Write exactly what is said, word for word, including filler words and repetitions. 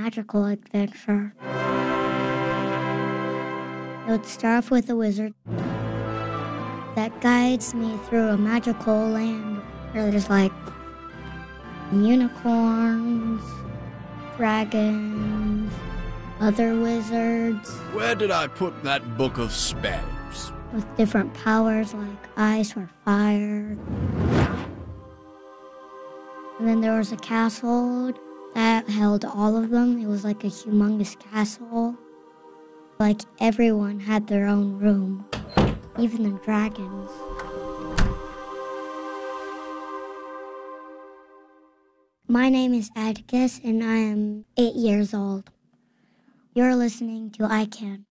magical adventure. It would start off with a wizard that guides me through a magical land where there's like unicorns, dragons, other wizards. Where did I put that book of spells? With different powers like ice or fire. And then there was a castle that held all of them. It was like a humongous castle. Like everyone had their own room, even the dragons. My name is Atticus, and I am eight years old. You're listening to I Can.